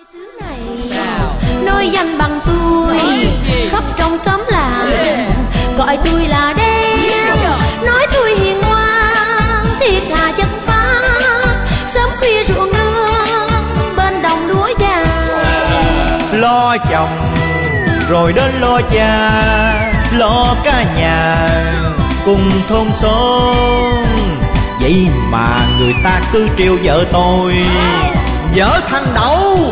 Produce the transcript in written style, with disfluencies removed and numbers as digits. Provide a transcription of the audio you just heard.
Nói danh bằng tôi khắp trong xóm làng, gọi tôi là đen, nói tôi hiền ngoan, thiệt thà chất phác, sớm khuya ruộng nương bên đồng lúa vàng. Lo chồng rồi đến lo cha, lo cả nhà cùng thôn xóm, vậy mà người ta cứ trêu vợ tôi. Vợ thằng Đậu